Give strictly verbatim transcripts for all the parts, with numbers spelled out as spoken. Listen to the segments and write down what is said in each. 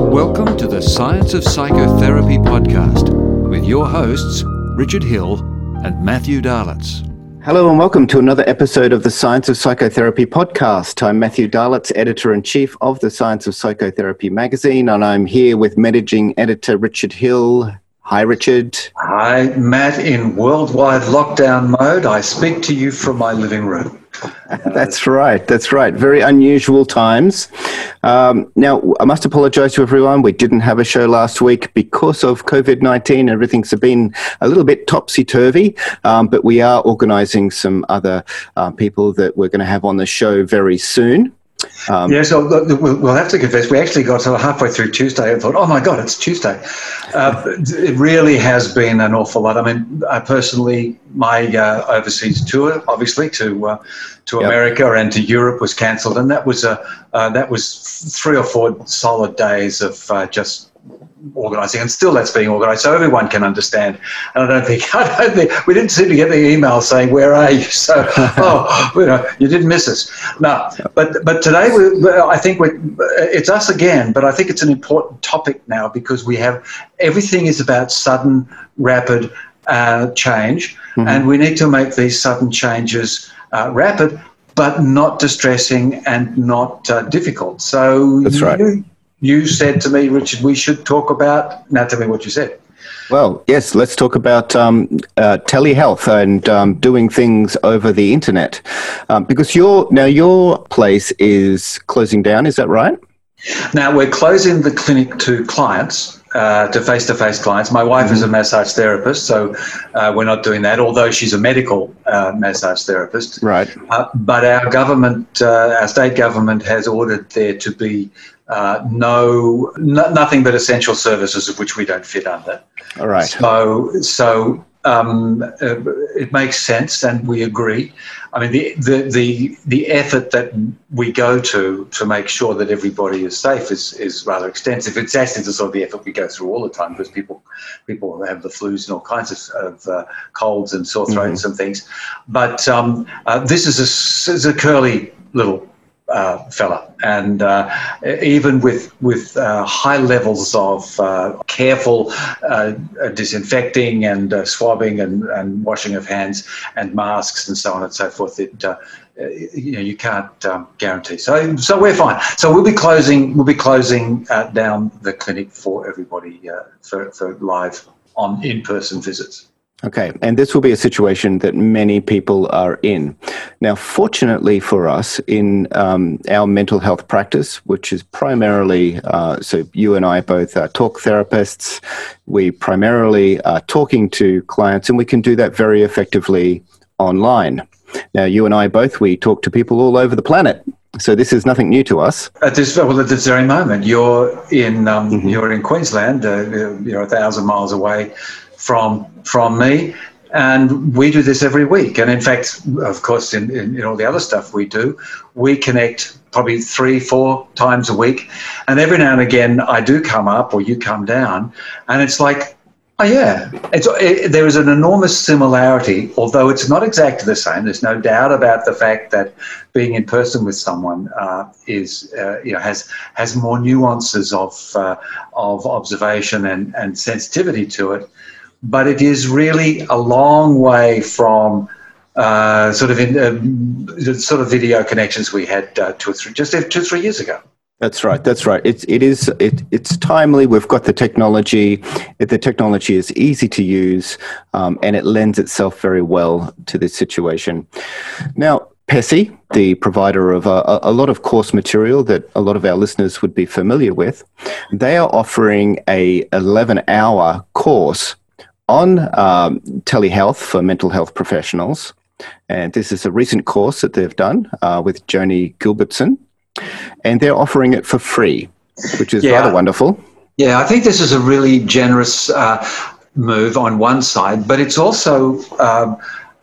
Welcome to the Science of Psychotherapy podcast with your hosts, Richard Hill and Matthew Darlitz. Hello and welcome to another episode of the Science of Psychotherapy podcast. I'm Matthew Darlitz, Editor-in-Chief of the Science of Psychotherapy magazine, and I'm here with Managing Editor Richard Hill. Hi, Richard. Hi, Matt. In worldwide lockdown mode, I speak to you from my living room. That's right. That's right. Very unusual times. Um, now, I must apologize to everyone. We didn't have a show last week because of covid nineteen. Everything's been a little bit topsy-turvy, um, but we are organizing some other uh, people that we're going to have on the show very soon. Um, yeah, so look, we'll have to confess, we actually got sort of halfway through Tuesday and thought, oh my God, it's Tuesday. Uh, it really has been an awful lot. I mean, I personally, my uh, overseas tour, obviously, to uh, to yep. America and to Europe was cancelled, and that was a uh, that was three or four solid days of uh, just organising, and still that's being organised, so everyone can understand. And I don't think, I don't think we didn't seem to get the email saying, "Where are you?" So, oh, you know, you didn't miss us. No, but but today we, I think we, it's us again. But I think it's an important topic now because we have everything is about sudden, rapid uh, change, mm-hmm. and we need to make these sudden changes uh, rapid, but not distressing and not uh, difficult. So that's right. You, You said to me, Richard, we should talk about, now tell me what you said. Well, yes, let's talk about um, uh, telehealth and um, doing things over the internet. Um, because your now your place is closing down, is that right? Now, we're closing the clinic to clients, uh, to face-to-face clients. My wife mm-hmm. is a massage therapist, so uh, we're not doing that, although she's a medical uh, massage therapist. Right. Uh, but our government, uh, our state government has ordered there to be Uh, no, no, nothing but essential services of which we don't fit under. All right. So, so um, uh, it makes sense, and we agree. I mean, the, the the the effort that we go to to make sure that everybody is safe is is rather extensive. It's actually the sort of the effort we go through all the time because people people have the flus and all kinds of, of uh, colds and sore throats mm-hmm. and things. But um, uh, this is a is a curly little Uh, fella, and uh, even with with uh, high levels of uh, careful uh, disinfecting and uh, swabbing and, and washing of hands and masks and so on and so forth, it uh, you know you can't um, guarantee. So so we're fine. So we'll be closing we'll be closing uh, down the clinic for everybody uh, for for live on in-person visits. Okay, and this will be a situation that many people are in. Now, fortunately for us, in um, our mental health practice, which is primarily, uh, so you and I both are talk therapists, we primarily are talking to clients, and we can do that very effectively online. Now, you and I both, we talk to people all over the planet. So this is nothing new to us. At this, well, at this very moment, you're in um, mm-hmm. you're in Queensland. Uh, you're a thousand miles away from from me, and we do this every week. And in fact, of course, in, in, in all the other stuff we do, we connect probably three, four times a week. And every now and again, I do come up or you come down, and it's like, oh yeah, it's, it, there is an enormous similarity, although it's not exactly the same. There's no doubt about the fact that being in person with someone uh, is, uh, you know, has has more nuances of uh, of observation and, and sensitivity to it. But it is really a long way from uh, sort of in, uh, sort of video connections we had uh, two or three, just two or three years ago. That's right. That's right. It's it is it it's timely. We've got the technology. The technology is easy to use, um, and it lends itself very well to this situation. Now, Pessy, the provider of a, a lot of course material that a lot of our listeners would be familiar with, they are offering a eleven hour course on um, telehealth for mental health professionals. And this is a recent course that they've done uh, with Joni Gilbertson. And they're offering it for free, which is yeah. rather wonderful. Yeah, I think this is a really generous uh, move on one side, but it's also um,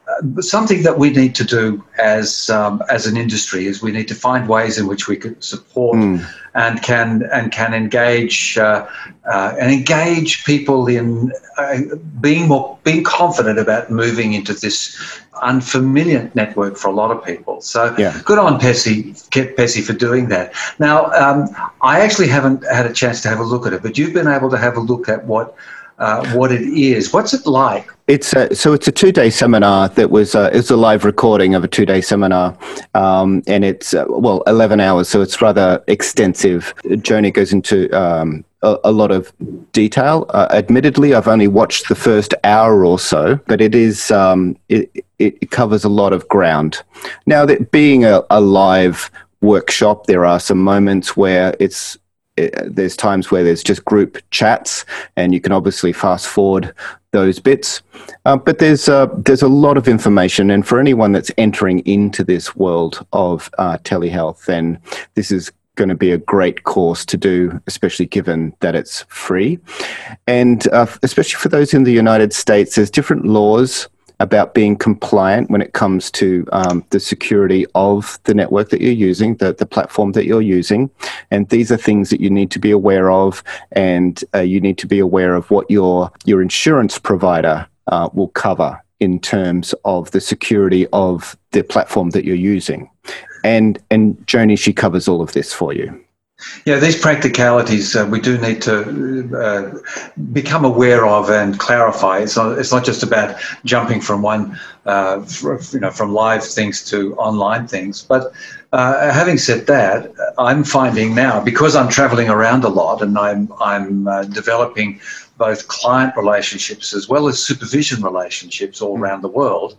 uh, something that we need to do as um, as an industry is we need to find ways in which we could support mm. and can and can engage uh, uh, and engage people in uh, being more being confident about moving into this unfamiliar network for a lot of people. So yeah. Good on Pessy, Pessy for doing that. Now, um, I actually haven't had a chance to have a look at it, but you've been able to have a look at what uh, what it is. What's it like? It's a, so it's a two-day seminar that was uh, it's a live recording of a two-day seminar, um, and it's uh, well eleven hours, so it's rather extensive. Joni goes into um, a, a lot of detail. Uh, admittedly, I've only watched the first hour or so, but it is um, it, it covers a lot of ground. Now, that being a, a live workshop, there are some moments where it's It, there's times where there's just group chats, and you can obviously fast forward those bits. Uh, but there's uh, there's a lot of information, and for anyone that's entering into this world of uh, telehealth, then this is going to be a great course to do, especially given that it's free. And uh, especially for those in the United States, there's different laws about being compliant when it comes to um, the security of the network that you're using, the, the platform that you're using. And these are things that you need to be aware of, and uh, you need to be aware of what your, your insurance provider uh, will cover in terms of the security of the platform that you're using. And, and Joni, she covers all of this for you. Yeah, these practicalities uh, we do need to uh, become aware of and clarify. It's not, it's not just about jumping from one, uh, for, you know, from live things to online things. But uh, having said that, I'm finding now, because I'm traveling around a lot and I'm I'm uh, developing both client relationships as well as supervision relationships all around the world,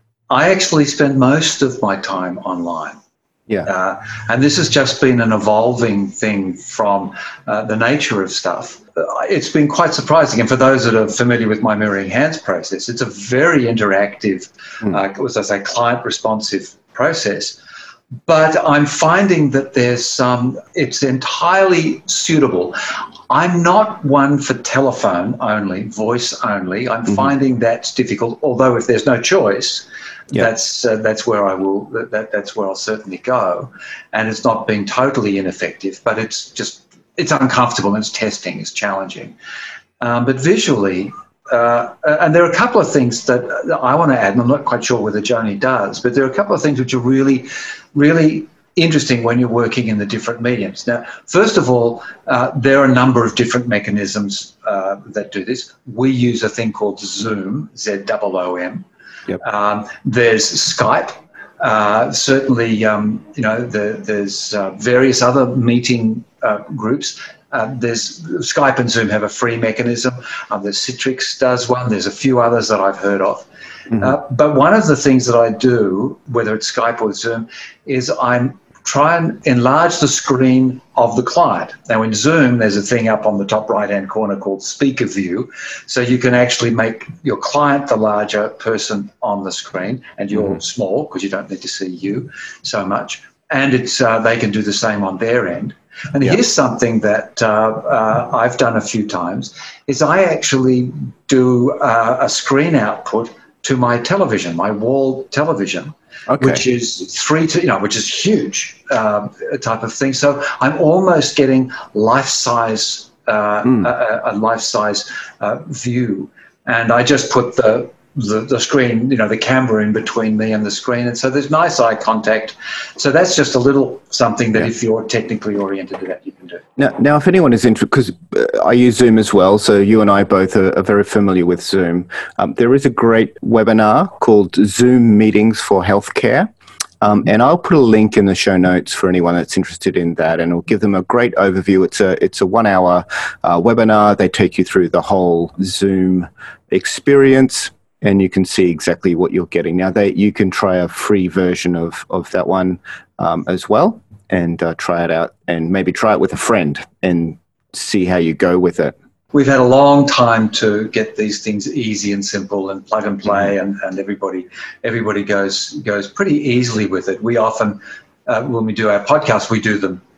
I actually spend most of my time online. Yeah, uh, and this has just been an evolving thing from uh, the nature of stuff. It's been quite surprising, and for those that are familiar with my mirroring hands process, it's a very interactive, mm. uh, as I say, client-responsive process. But I'm finding that there's some, it's entirely suitable. I'm not one for telephone only, voice only. I'm mm-hmm. finding that's difficult, although if there's no choice, Yep. That's uh, that's where I will. That that's where I'll certainly go, and it's not being totally ineffective, but it's just it's uncomfortable and it's testing, it's challenging. Um, but visually, uh, and there are a couple of things that I want to add, and I'm not quite sure whether Joni does, but there are a couple of things which are really, really interesting when you're working in the different mediums. Now, first of all, uh, there are a number of different mechanisms uh, that do this. We use a thing called Zoom, Z O O M. Yep. Um, there's Skype. Uh, certainly, um, you know, the, there's uh, various other meeting uh, groups. Uh, there's Skype and Zoom have a free mechanism. Um, there's Citrix does one. There's a few others that I've heard of. Mm-hmm. Uh, but one of the things that I do, whether it's Skype or Zoom, is I'm try and enlarge the screen of the client. Now in Zoom, there's a thing up on the top right-hand corner called Speaker View. So you can actually make your client the larger person on the screen, and you're mm-hmm. small because you don't need to see you so much. And it's uh, they can do the same on their end. And yep. here's something that uh, uh, I've done a few times, is I actually do uh, a screen output to my television, my wall television. Okay. Which is three to, you know, which is huge uh, type of thing. So I'm almost getting life-size, uh, mm. a, a life-size uh, view, and I just put the, the the screen, you know, the camera in between me and the screen, and so there's nice eye contact. So that's just a little something that yeah. if you're technically oriented to that, you can do. Now, now if anyone is interested, because uh, I use Zoom as well, so you and I both are, are very familiar with Zoom. Um, there is a great webinar called Zoom Meetings for Healthcare. Um, and I'll put a link in the show notes for anyone that's interested in that, and it'll give them a great overview. It's a it's a one-hour uh, webinar. They take you through the whole Zoom experience, and you can see exactly what you're getting. Now, they you can try a free version of, of that one um, as well, and uh, try it out, and maybe try it with a friend and see how you go with it. We've had a long time to get these things easy and simple and plug and play, and, and everybody everybody goes goes pretty easily with it. We often, uh, when we do our podcasts, we do them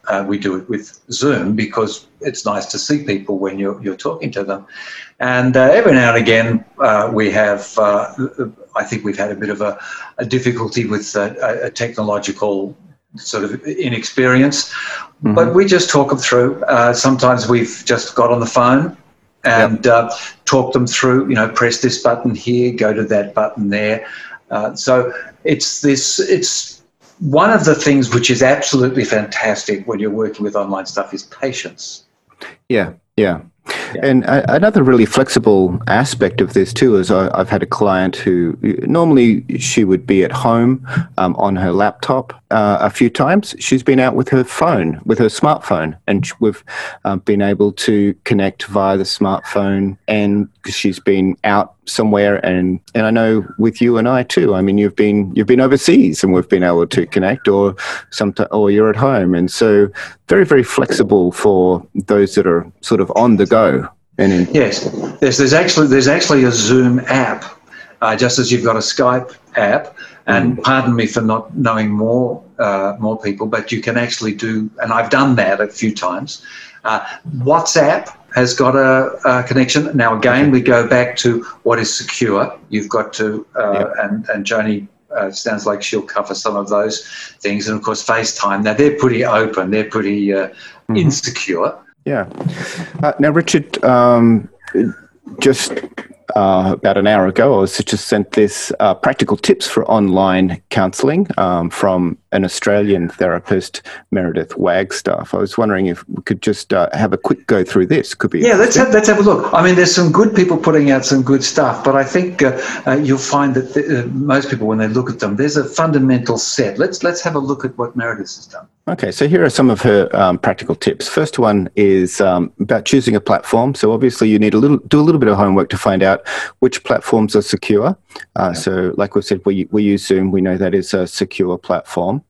uh, we do it with Zoom because it's nice to see people when you're, you're talking to them. And uh, every now and again, uh, we have, uh, I think we've had a bit of a, a difficulty with uh, a technological sort of inexperience, mm-hmm. but we just talk them through. Uh, sometimes we've just got on the phone and yep. uh, talk them through, you know, press this button here, go to that button there. Uh, so it's this, it's one of the things which is absolutely fantastic when you're working with online stuff is patience. Yeah, yeah. Yeah. And uh, another really flexible aspect of this too is I, I've had a client who normally she would be at home um, on her laptop uh, a few times. She's been out with her phone, with her smartphone, and we've uh, been able to connect via the smartphone. And she's been out somewhere, and and I know with you and I too. I mean, you've been you've been overseas, and we've been able to connect, or sometimes, or you're at home, and so very very flexible for those that are sort of on the go. And in- yes, yes. There's actually there's actually a Zoom app, uh, just as you've got a Skype app. And mm. pardon me for not knowing more uh, more people, but you can actually do, and I've done that a few times. Uh, WhatsApp has got a, a connection. Now, again, we go back to what is secure. You've got to, uh, yep. and, and Joni uh, sounds like she'll cover some of those things. And, of course, FaceTime. Now, they're pretty open. They're pretty uh, mm-hmm. insecure. Yeah. Uh, now, Richard, um, just... Uh, about an hour ago, I was just sent this uh, practical tips for online counselling um, from an Australian therapist, Meredith Wagstaff. I was wondering if we could just uh, have a quick go through this. Could be yeah, let's have, let's have a look. I mean, there's some good people putting out some good stuff, but I think uh, uh, you'll find that the, uh, most people, when they look at them, there's a fundamental set. Let's let's have a look at what Meredith has done. Okay, so here are some of her um, practical tips. First one is um, about choosing a platform. So obviously you need a little do a little bit of homework to find out which platforms are secure. Uh, yeah. So like we said, we, we use Zoom. We know that is a secure platform.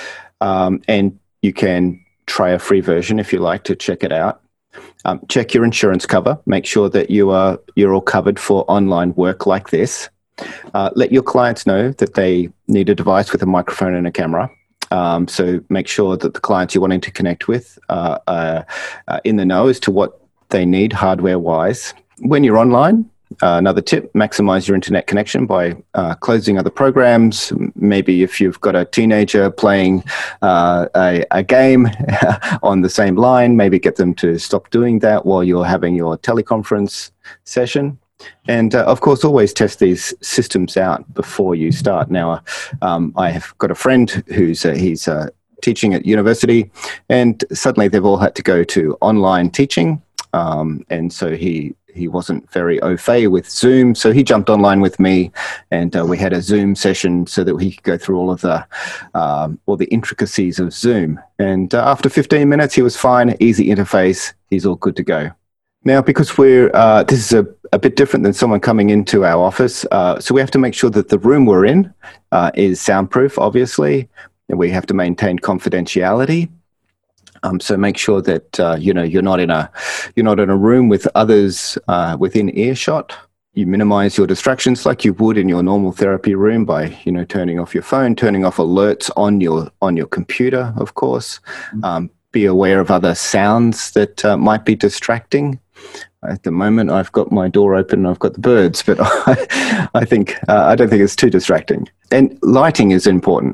Um, and you can try a free version if you like to check it out. Um, check your insurance cover. Make sure that you are, you're all covered for online work like this. Uh, let your clients know that they need a device with a microphone and a camera. Um, so make sure that the clients you're wanting to connect with uh, are uh, in the know as to what they need hardware-wise. When you're online, uh, another tip, maximize your internet connection by uh, closing other programs. Maybe if you've got a teenager playing uh, a, a game on the same line, maybe get them to stop doing that while you're having your teleconference session. And, uh, of course, always test these systems out before you start. Now, um, I have got a friend who's uh, he's uh, teaching at university, and suddenly they've all had to go to online teaching. Um, and so he, he wasn't very au fait with Zoom, so he jumped online with me, and uh, we had a Zoom session so that he could go through all of the um, all the intricacies of Zoom. And uh, after fifteen minutes, he was fine, easy interface, he's all good to go. Now, because we're, uh, this is a, a bit different than someone coming into our office, uh, so we have to make sure that the room we're in uh, is soundproof, obviously, and we have to maintain confidentiality. Um, so make sure that uh, you know you're not in a you're not in a room with others uh, within earshot. You minimize your distractions like you would in your normal therapy room by you know turning off your phone, turning off alerts on your on your computer, of course. Um, be aware of other sounds that uh, might be distracting. At the moment, I've got my door open and I've got the birds, but I, I think uh, I don't think it's too distracting. And lighting is important.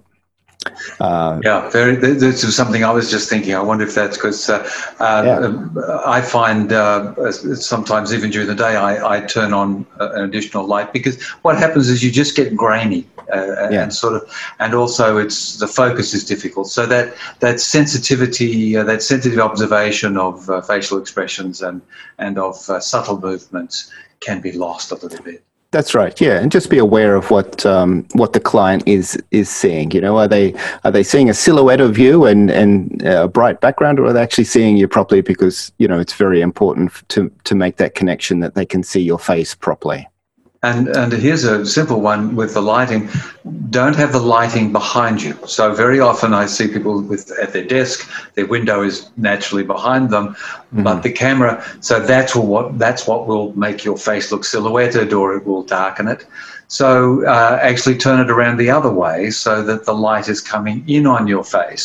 Uh, yeah, very. This is something I was just thinking. I wonder if that's because uh, uh, yeah. I find uh, sometimes even during the day I, I turn on an additional light because what happens is you just get grainy uh, yeah. and sort of, and also it's the focus is difficult. So that that sensitivity, uh, that sensitive observation of uh, facial expressions and and of uh, subtle movements can be lost a little bit. That's right. Yeah, and just be aware of what um, what the client is is seeing. You know, are they are they seeing a silhouette of you and and a bright background, or are they actually seeing you properly? Because you know it's very important to to make that connection that they can see your face properly. And and here's a simple one with the lighting. Don't have the lighting behind you. So very often I see people with at their desk, their window is naturally behind them, mm-hmm. but the camera, so that's what that's what will make your face look silhouetted or it will darken it. So uh, actually turn it around the other way so that the light is coming in on your face.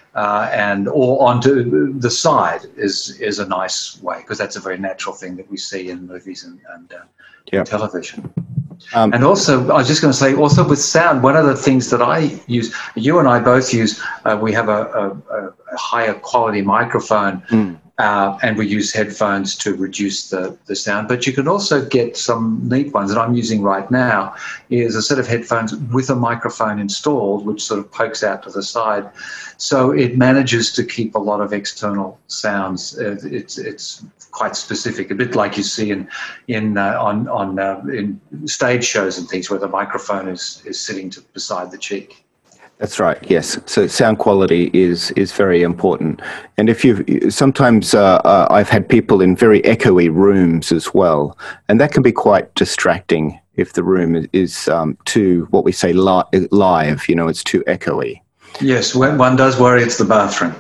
uh, and or onto the side is is a nice way, because that's a very natural thing that we see in movies and, and uh, Yep. television. Um, And also, I was just going to say, also with sound, one of the things that I use, you and I both use, uh, we have a, a, a higher quality microphone, mm. uh, and we use headphones to reduce the, the sound. But you can also get some neat ones that I'm using right now, is a set of headphones with a microphone installed, which sort of pokes out to the side. So it manages to keep a lot of external sounds. Uh, it's it's quite specific, a bit like you see in in uh, on on uh, in stage shows and things, where the microphone is is sitting to beside the cheek. That's right. Yes. So sound quality is is very important. And if you sometimes uh, uh, I've had people in very echoey rooms as well, and that can be quite distracting if the room is um, too, what we say, li- live. You know, it's too echoey. Yes, when one does worry, it's the bathroom.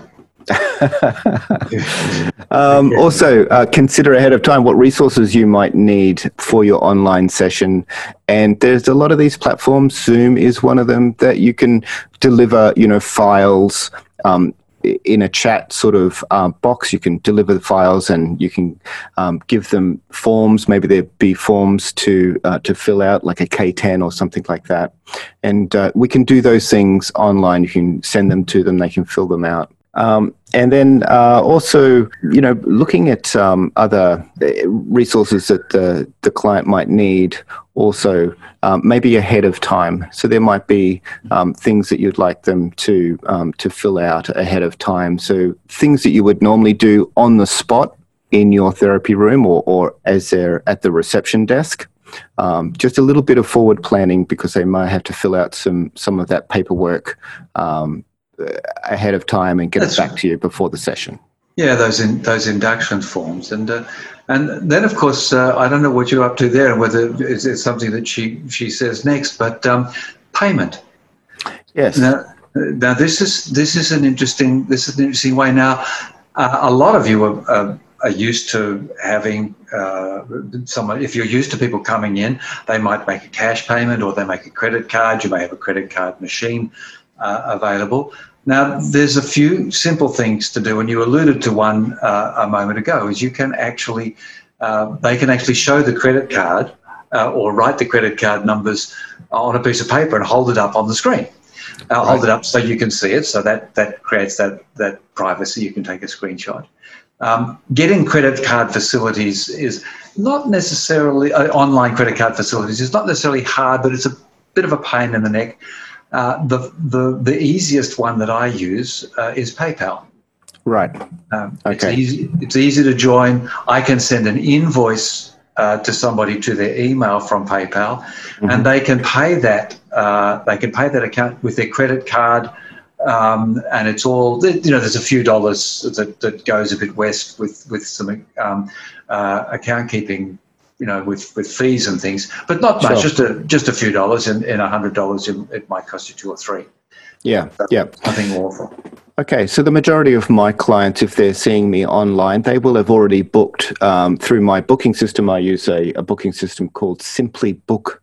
um, also, uh, consider ahead of time what resources you might need for your online session. And there's a lot of these platforms. Zoom is one of them, that you can deliver, you know, files um, in a chat sort of uh, box. You can deliver the files, and you can um, give them forms. Maybe there'd be forms to uh, to fill out, like a K ten or something like that. And uh, we can do those things online. You can send them to them. They can fill them out. Um, and then uh, also, you know, looking at um, other resources that the, the client might need also, um, maybe ahead of time. So there might be um, things that you'd like them to um, to fill out ahead of time. So things that you would normally do on the spot in your therapy room, or, or as they're at the reception desk. Um, just a little bit of forward planning, because they might have to fill out some some of that paperwork um, ahead of time and get That's it back right. to you before the session. Yeah, those in, those induction forms, and uh, and then of course uh, I don't know what you're up to there, and whether it's, it's something that she she says next, but um, payment. Yes. Now, now this is this is an interesting this is an interesting way. Now, uh, a lot of you are, are, are used to having uh, someone. If you're used to people coming in, they might make a cash payment, or they make a credit card. You may have a credit card machine uh, available. Now, there's a few simple things to do, and you alluded to one uh, a moment ago, is you can actually, uh, they can actually show the credit card uh, or write the credit card numbers on a piece of paper and hold it up on the screen. Uh, right. Hold it up so you can see it, so that, that creates that, that privacy. You can take a screenshot. Um, getting credit card facilities is not necessarily, uh, online credit card facilities is not necessarily hard, but it's a bit of a pain in the neck. Uh, the, the the easiest one that I use uh, is PayPal. Right. Um, okay. It's easy. It's easy to join. I can send an invoice uh, to somebody to their email from PayPal, mm-hmm. and they can pay that. Uh, they can pay that account with their credit card, um, and it's all. You know, there's a few dollars that, that goes a bit west with with some um, uh, account keeping. You know, with, with fees and things, but not much. Sure. Just a just a few dollars. In in a hundred dollars, it might cost you two or three. Yeah, so yeah. Nothing awful. Okay, so the majority of my clients, if they're seeing me online, they will have already booked um, through my booking system. I use a, a booking system called Simply Book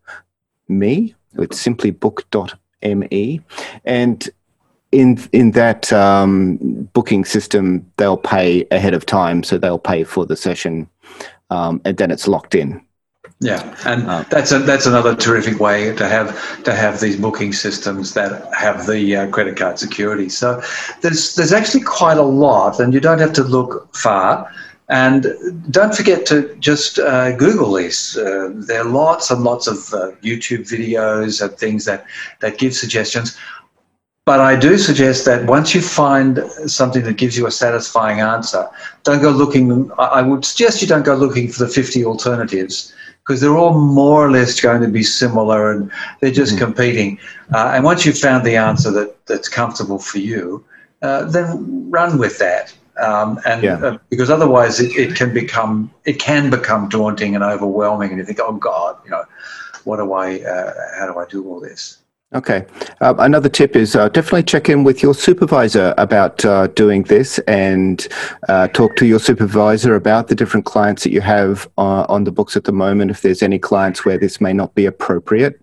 Me. It's simply book dot me, and in in that um, booking system, they'll pay ahead of time, so they'll pay for the session. Um, and then it's locked in. Yeah, and uh, that's a, that's another terrific way to have to have these booking systems that have the uh, credit card security. So there's there's actually quite a lot, and you don't have to look far. And don't forget to just uh, Google these. Uh, there are lots and lots of uh, YouTube videos and things that that give suggestions. But I do suggest that once you find something that gives you a satisfying answer, don't go looking, I would suggest you don't go looking for the fifty alternatives, because they're all more or less going to be similar, and they're just mm-hmm. competing. Uh, and once you've found the answer that, that's comfortable for you, uh, then run with that. Um, and yeah. uh, because otherwise it, it can become, it can become daunting and overwhelming, and you think, oh God, you know, what do I, uh, how do I do all this? Okay. Uh, another tip is uh, definitely check in with your supervisor about uh, doing this, and uh, talk to your supervisor about the different clients that you have uh, on the books at the moment. If there's any clients where this may not be appropriate,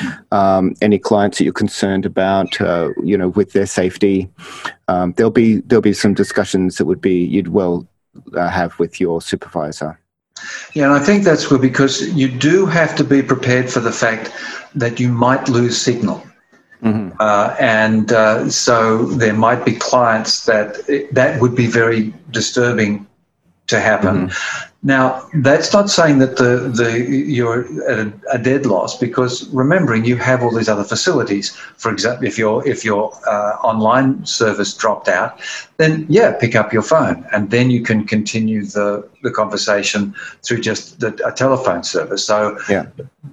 um, any clients that you're concerned about, uh, you know, with their safety, um, there'll be there'll be some discussions that would be you'd well uh, have with your supervisor. Yeah, and I think that's good, because you do have to be prepared for the fact that you might lose signal. Mm-hmm. Uh, and uh, so there might be clients that that would be very disturbing to happen. Mm-hmm. Now, that's not saying that the, the you're at a, a dead loss, because remembering you have all these other facilities. For example, if your if your uh, online service dropped out, then yeah, pick up your phone, and then you can continue the, the conversation through just the, a telephone service. So yeah.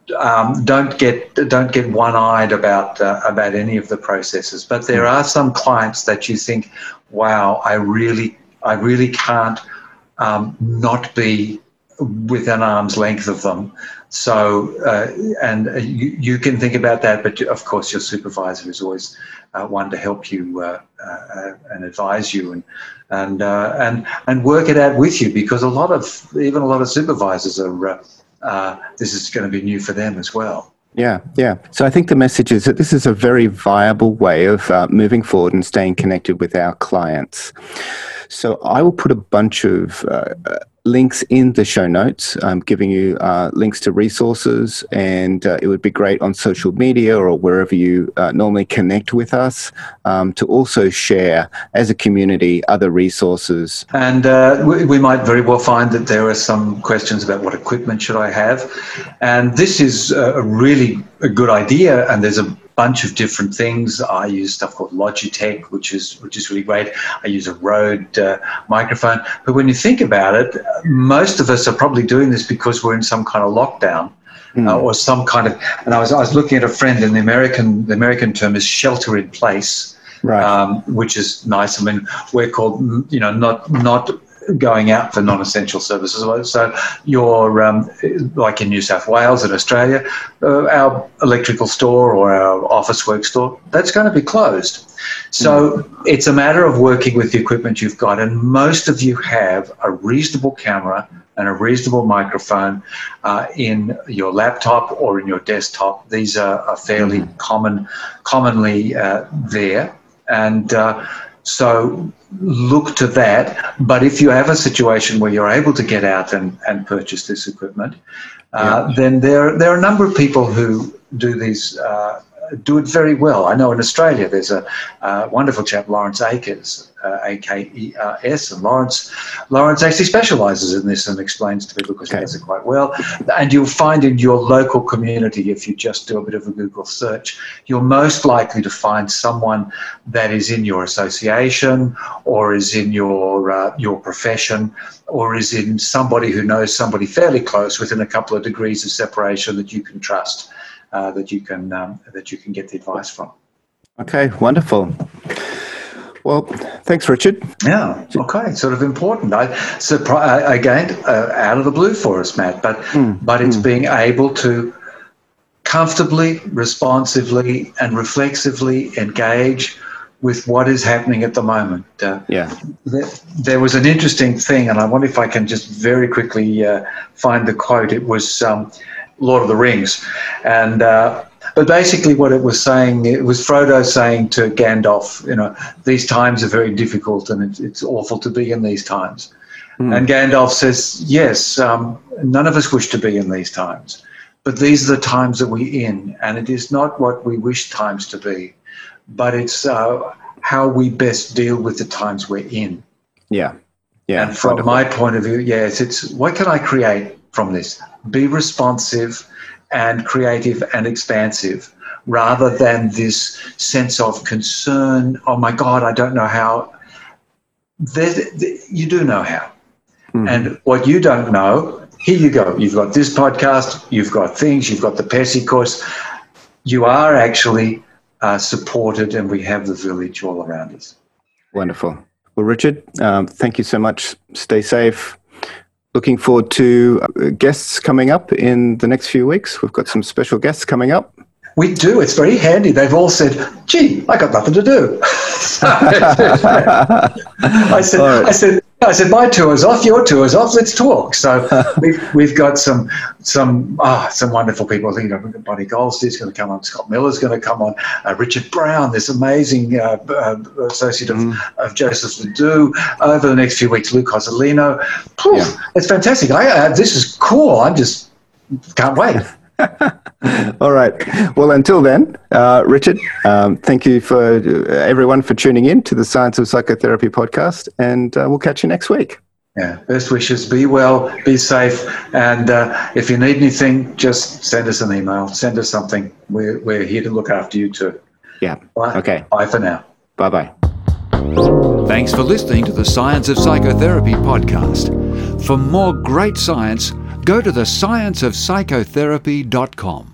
um, don't get don't get one-eyed about uh, about any of the processes. But there mm. are some clients that you think, wow, I really I really can't. Um, not be within arm's length of them. So, uh, and uh, you, you can think about that, but of course your supervisor is always uh, one to help you uh, uh, and advise you and and uh, and and work it out with you, because a lot of even a lot of supervisors are uh, uh, this is going to be new for them as well. Yeah, yeah. So I think the message is that this is a very viable way of uh, moving forward and staying connected with our clients. So I will put a bunch of uh, links in the show notes, um, giving you uh, links to resources, and uh, it would be great on social media or wherever you uh, normally connect with us um, to also share as a community other resources. And uh, we, we might very well find that there are some questions about what equipment should I have, and this is a really a good idea, and there's a bunch of different things. I use stuff called Logitech, which is which is really great. I use a Rode uh, microphone. But when you think about it, most of us are probably doing this because we're in some kind of lockdown mm. uh, or some kind of. And I was I was looking at a friend, and the American the American term is shelter in place, right? Um, which is nice. I mean, we're called you know not not. going out for non-essential services. So you're, um, like in New South Wales and Australia, uh, our electrical store or our office work store, that's going to be closed. So mm. it's a matter of working with the equipment you've got, and most of you have a reasonable camera and a reasonable microphone uh, in your laptop or in your desktop. These are, are fairly mm. common, commonly uh, there. And uh, so look to that. But if you have a situation where you're able to get out and, and purchase this equipment, uh, yeah. then there, there are a number of people who do these, uh, do it very well. I know in Australia there's a uh, wonderful chap, Lawrence Akers, uh, A K E R S, and Lawrence Lawrence actually specialises in this and explains to people because okay. he does it quite well. And you'll find in your local community, if you just do a bit of a Google search, you're most likely to find someone that is in your association or is in your uh, your profession or is in somebody who knows somebody fairly close within a couple of degrees of separation that you can trust. Uh, that you can um, that you can get the advice from. Okay, wonderful. Well, thanks, Richard. Yeah. Okay. Sort of important. I surprise again uh, out of the blue for us, Matt. But mm. but it's mm. being able to comfortably, responsively, and reflexively engage with what is happening at the moment. Uh, yeah. There, there was an interesting thing, and I wonder if I can just very quickly uh, find the quote. It was. Um, Lord of the Rings, and uh, but basically what it was saying, it was Frodo saying to Gandalf, you know, these times are very difficult and it's, it's awful to be in these times. Mm. And Gandalf says, yes, um, none of us wish to be in these times, but these are the times that we're in, and it is not what we wish times to be, but it's uh, how we best deal with the times we're in. Yeah, yeah. And from wonderful. my point of view, yes, it's what can I create from this? Be responsive and creative and expansive rather than this sense of concern. Oh my God, I don't know how. There, you do know how. Mm-hmm. And what you don't know, here you go. You've got this podcast, you've got things, you've got the PESI course. You are actually uh, supported, and we have the village all around us. Wonderful. Well, Richard, um, thank you so much. Stay safe. Looking forward to guests coming up in the next few weeks. We've got some special guests coming up. We do. It's very handy. They've all said, "Gee, I got nothing to do." So, I said, right. I said, I said, my tour's off, your tour's off. Let's talk. So we've we've got some some ah oh, some wonderful people. I think you know, Bonnie Goldstead's going to come on. Scott Miller's going to come on. Uh, Richard Brown, this amazing uh, uh, associate of, mm. of Joseph Ledoux. Over the next few weeks, Lou Cozzolino. Yeah. It's fantastic. I, uh, this is cool. I'm just can't wait. All right. Well, until then, uh, Richard, um, thank you for uh, everyone for tuning in to the Science of Psychotherapy podcast, and uh, we'll catch you next week. Yeah. Best wishes. Be well, be safe, and uh, if you need anything, just send us an email, send us something. We're, we're here to look after you too. Yeah. Bye. Okay. Bye for now. Bye-bye. Thanks for listening to the Science of Psychotherapy podcast. For more great science, go to the science of psychotherapy dot com.